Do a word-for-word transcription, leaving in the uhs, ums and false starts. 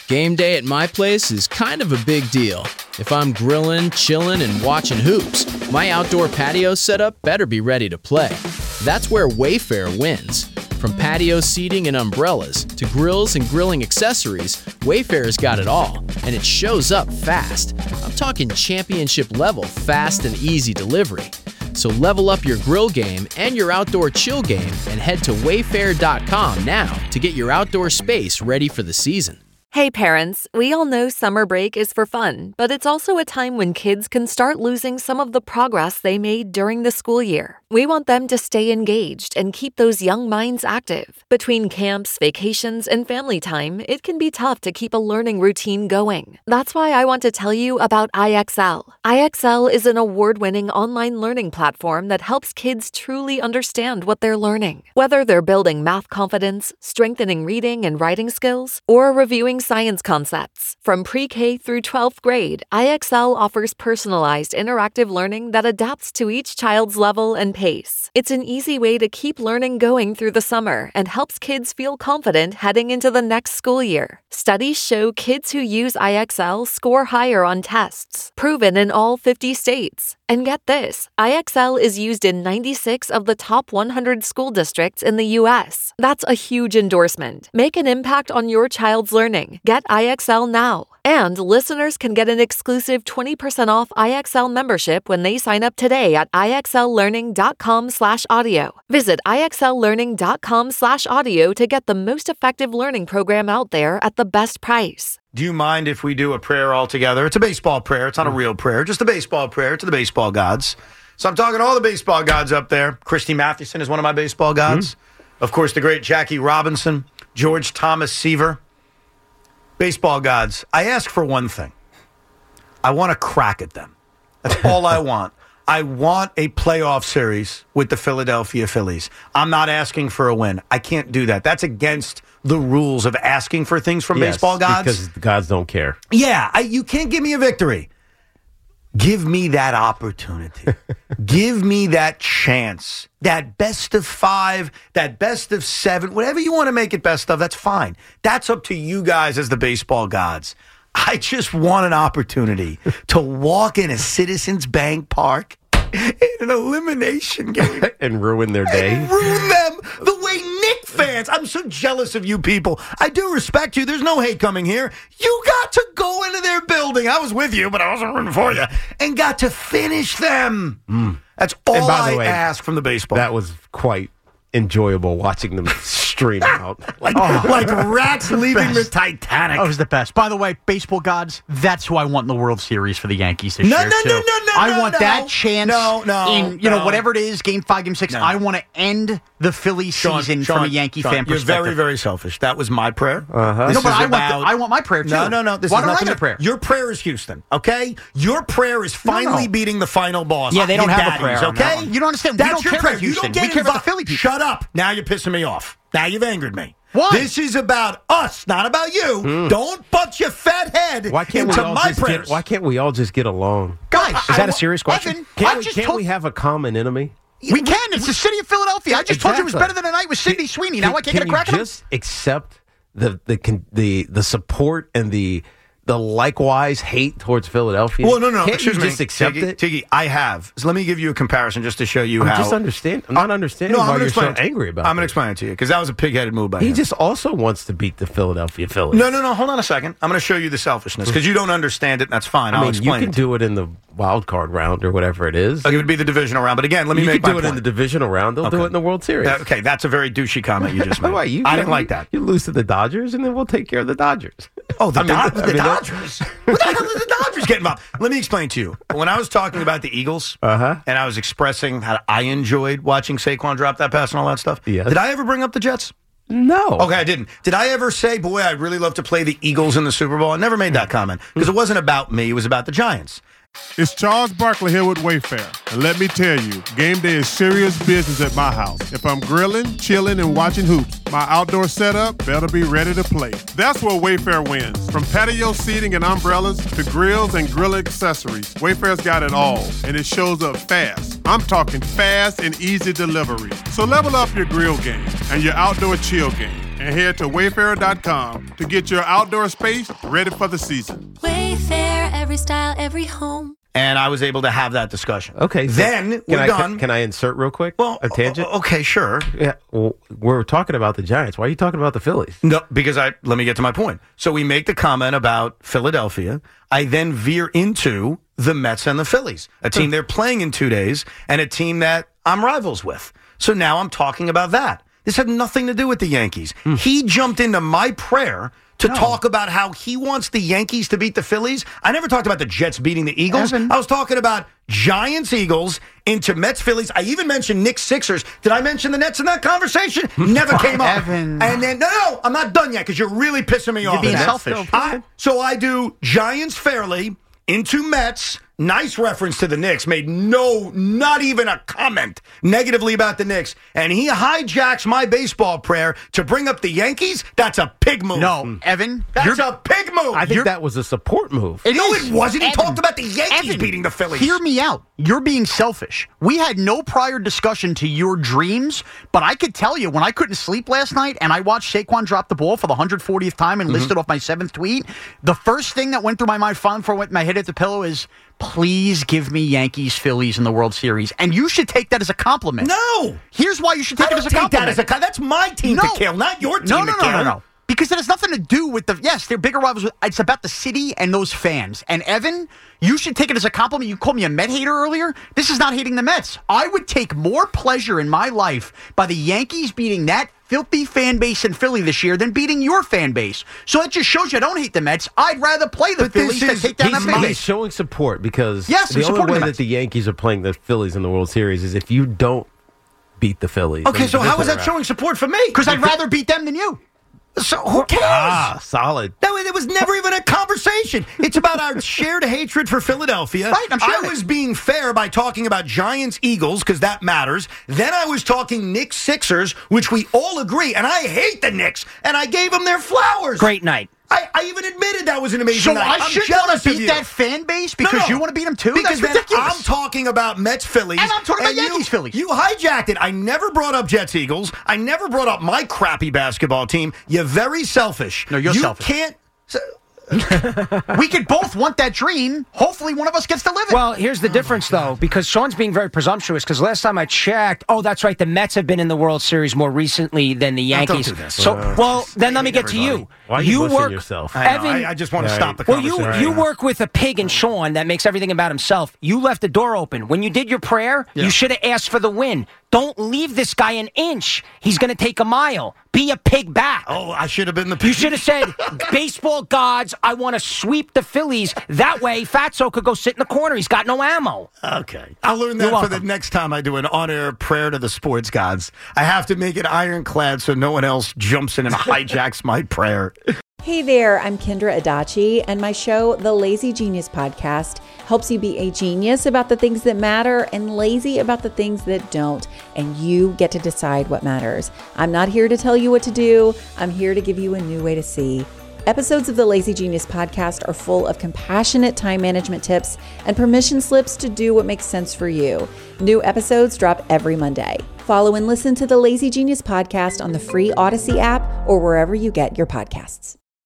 Game day at my place is kind of a big deal. If I'm grilling, chilling, and watching hoops, my outdoor patio setup better be ready to play. That's where Wayfair wins. From patio seating and umbrellas to grills and grilling accessories, Wayfair's got it all, and it shows up fast. I'm talking championship level fast and easy delivery. So level up your grill game and your outdoor chill game and head to wayfair dot com now to get your outdoor space ready for the season. Hey parents, we all know summer break is for fun, but it's also a time when kids can start losing some of the progress they made during the school year. We want them to stay engaged and keep those young minds active. Between camps, vacations, and family time, it can be tough to keep a learning routine going. That's why I want to tell you about I X L. I X L is an award-winning online learning platform that helps kids truly understand what they're learning. Whether they're building math confidence, strengthening reading and writing skills, or reviewing science concepts. From pre-K through twelfth grade, I X L offers personalized interactive learning that adapts to each child's level and pace. It's an easy way to keep learning going through the summer and helps kids feel confident heading into the next school year. Studies show kids who use I X L score higher on tests, proven in all fifty states. And get this, I X L is used in ninety-six of the top one hundred school districts in the U S. That's a huge endorsement. Make an impact on your child's learning. Get I X L now. And listeners can get an exclusive twenty percent off I X L membership when they sign up today at ixllearning.com slash audio. Visit ixllearning.com slash audio to get the most effective learning program out there at the best price. Do you mind if we do a prayer all together? It's a baseball prayer. It's not a real prayer. Just a baseball prayer to the baseball gods. So I'm talking to all the baseball gods up there. Christy Mathewson is one of my baseball gods. Mm-hmm. Of course, the great Jackie Robinson, George Thomas Seaver. Baseball gods, I ask for one thing. I want to crack at them. That's all I want. I want a playoff series with the Philadelphia Phillies. I'm not asking for a win. I can't do that. That's against the rules of asking for things from yes, baseball gods. Because the gods don't care. Yeah, I, you can't give me a victory. Give me that opportunity. Give me that chance. That best of five, that best of seven, whatever you want to make it best of, that's fine. That's up to you guys as the baseball gods. I just want an opportunity to walk in a Citizens Bank Park in an elimination game. And ruin their day. And ruin them the way Knick fans. I'm so jealous of you people. I do respect you. There's no hate coming here. You got to go into their building. I was with you, but I wasn't rooting for you. And got to finish them. Mm. That's all and by I the way, ask from the baseball. That was quite enjoyable watching them stream out. like, oh, like rats leaving best. the Titanic. That was the best. By the way, baseball gods, that's who I want in the World Series for the Yankees this no, year, no, too. no, no, no, I no, want no. that chance no, no, in, you no. know, whatever it is, game five, game six. No. I want to end the Phillies Sean, season Sean, from a Yankee Sean, fan you're perspective. very, very selfish. That was my prayer. Uh-huh. This No, but is I about, want, the, I want my prayer, too. No, no, no. This Why is don't I nothing get a to- prayer? Your prayer is Houston, okay? Your prayer is finally no. beating the final boss. Yeah, they don't Your have a daddies, prayer on that okay? one. You don't understand. We That's don't your care prayer. about You Houston. don't get We care about the involved. Philly people. Shut up. Now you're pissing me off. Now you've angered me. Why? This is about us, not about you. Mm. Don't butt your fat head Why can't into we all my just prayers. get, Why can't we all just get along? Guys, Is that I, a serious question? Evan, Can't, I we, just can't told, we have a common enemy? we can. It's the city of Philadelphia. I just told you it was Exactly. better than a night with Sidney Sweeney. Now Can- I can't get a can crack you at him? just accept the the con- the the support and the the likewise hate towards Philadelphia? Well, no, no. Can't Excuse you me. just accept Tiggy, it? Tiggy, I have. So let me give you a comparison just to show you I'm how. just understand. I'm not understanding No, I'm why gonna you're so explain it. angry about. I'm going to this. explain it to you because that was a pig-headed move by He him. just also wants to beat the Philadelphia Phillies. No, no, no. Hold on a second. I'm going to show you the selfishness because you don't understand it, and that's fine. I I'll mean, you explain can it. do it in the wild card round or whatever it is. It would be the divisional round, but again, let me you make can my do it point. in the divisional round. They'll do Okay. it in the World Series. That- okay, that's a very douchey comment you just made. Why, you, I didn't like that. You lose to the Dodgers, and then we'll take care of the Dodgers. Oh, the, I mean, Do- I the mean, that- Dodgers. What the hell did the Dodgers get involved? Let me explain to you. When I was talking about the Eagles, Uh-huh. and I was expressing how I enjoyed watching Saquon drop that pass and all that stuff, Yes. did I ever bring up the Jets? No. Okay, I didn't. Did I ever say, boy, I'd really love to play the Eagles in the Super Bowl? I never made that comment because it wasn't about me. It was about the Giants. It's Charles Barkley here with Wayfair. And let me tell you, game day is serious business at my house. If I'm grilling, chilling, and watching hoops, my outdoor setup better be ready to play. That's where Wayfair wins. From patio seating and umbrellas to grills and grill accessories, Wayfair's got it all, and it shows up fast. I'm talking fast and easy delivery. So level up your grill game and your outdoor chill game. and head to wayfair dot com to get your outdoor space ready for the season. Wayfair, every style, every home. And I was able to have that discussion. Okay. So then can we're I, done. Can, can I insert real quick? Well, a tangent? Okay, sure. Yeah. Well, we're talking about the Giants. Why are you talking about the Phillies? No, because I let me get to my point. So we make the comment about Philadelphia. I then veer into the Mets and the Phillies, a team they're playing in two days and a team that I'm rivals with. So now I'm talking about that. This had nothing to do with the Yankees. Mm. He jumped into my prayer to no. talk about how he wants the Yankees to beat the Phillies. I never talked about the Jets beating the Eagles. Evan. I was talking about Giants, Eagles, into Mets, Phillies. I even mentioned Knicks, Sixers. Did I mention the Nets in that conversation? Never came up. Evan. And then, no, no, I'm not done yet because you're really pissing me you're off. You're being selfish. I, so I do Giants fairly into Mets. Nice reference to the Knicks. Made no, not even a comment negatively about the Knicks. And he hijacks my baseball prayer to bring up the Yankees. That's a pig move. No, Evan. That's a pig move. I think you're, that was a support move. It no, is. it wasn't. He Evan, talked about the Yankees Evan, beating the Phillies. Hear me out. You're being selfish. We had no prior discussion to your dreams, but I could tell you when I couldn't sleep last night and I watched Saquon drop the ball for the one hundred fortieth time and mm-hmm. listed off my seventh tweet, the first thing that went through my mind before I went my head at the pillow is, please give me Yankees, Phillies in the World Series. And you should take that as a compliment. No. Here's why you should take I it as a take compliment. That as a, that's my team no. to kill, not your team no, no, to no, kill. No, no, no. Because it has nothing to do with the, yes, they're bigger rivals. It's about the city and those fans. And Evan, you should take it as a compliment. You called me a Met hater earlier. This is not hating the Mets. I would take more pleasure in my life by the Yankees beating that filthy fan base in Philly this year than beating your fan base. So that just shows you I don't hate the Mets. I'd rather play the but Phillies than take down he's, that fan he's base. showing support because yes, the only way the that the Yankees are playing the Phillies in the World Series is if you don't beat the Phillies. Okay, so how is that showing support for me? Because I'd rather beat them than you. So who cares? Ah, solid. That way, there was never even a conversation. It's about our shared hatred for Philadelphia. Right, I'm sure. I was being fair by talking about Giants, Eagles, because that matters. Then I was talking Knicks, Sixers, which we all agree. And I hate the Knicks. And I gave them their flowers. Great night. I, I even admitted that was an amazing so night. I I'm should jealous want to of beat you. that fan base because no, no. you want to beat them too? Because That's then ridiculous. I'm talking about Mets, Phillies. And I'm talking about you, Yankees, Phillies. You hijacked it. I never brought up Jets, Eagles. I never brought up my crappy basketball team. You're very selfish. No, you're you selfish. You can't... We could both want that dream. Hopefully one of us gets to live it. Well, here's the oh difference, though, because Sean's being very presumptuous, because last time I checked, oh, that's right, the Mets have been in the World Series more recently than the Yankees. No, don't do this. So, uh, well, then let me get everybody. to you. Why are you, you work, yourself? I, know, Evan, I, I just want to right. stop the well, conversation. you, you work with a pig in Sean that makes everything about himself. You left the door open. When you did your prayer, yeah. you should have asked for the win. Don't leave this guy an inch. He's going to take a mile. Be a pig back. Oh, I should have been the pig. You should have said, baseball gods, I want to sweep the Phillies. That way, Fatso could go sit in the corner. He's got no ammo. Okay. I'll learn that for the next time I do an on-air prayer to the sports gods. I have to make it ironclad so no one else jumps in and hijacks my prayer. Hey there, I'm Kendra Adachi, and my show, The Lazy Genius Podcast, helps you be a genius about the things that matter and lazy about the things that don't, and you get to decide what matters. I'm not here to tell you what to do. I'm here to give you a new way to see. Episodes of the Lazy Genius Podcast are full of compassionate time management tips and permission slips to do what makes sense for you. New episodes drop every Monday. Follow and listen to the Lazy Genius Podcast on the free Odyssey app or wherever you get your podcasts.